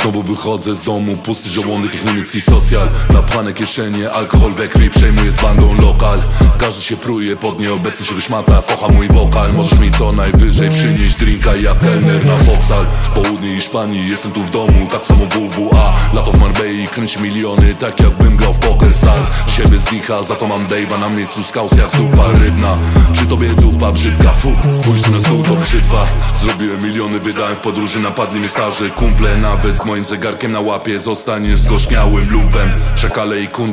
Znowu wychodzę z domu, pusty żołądek jak niemiecki socjal. Napchane kieszenie, alkohol we krwi, przejmuję z bandą lokal. Każdy się pruje pod nieobecność jego szmata, kocha mój wokal. Możesz mi co najwyżej przynieść drinka jak kelner na Foxal. Południe Hiszpanii, jestem tu w domu, tak samo WWA. Lato w Marbei, kręci miliony, tak jakbym grał w Poker Stars. Dzisiaj bez licha, za to mam Dave'a na miejscu skaus jak zupa rybna. Przy tobie dupa brzydka, fu, spójrz na stół, to brzytwa. Zrobiłem miliony, wydałem w podróży, napadli mnie starzy kumple. Nawet z moim zegarkiem na łapie zostaniesz zgorzkniałym lumpem. Szakale i kundy